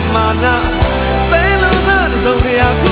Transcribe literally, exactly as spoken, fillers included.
မာနာစိတ်လုံးသားတစ်စုံတရာ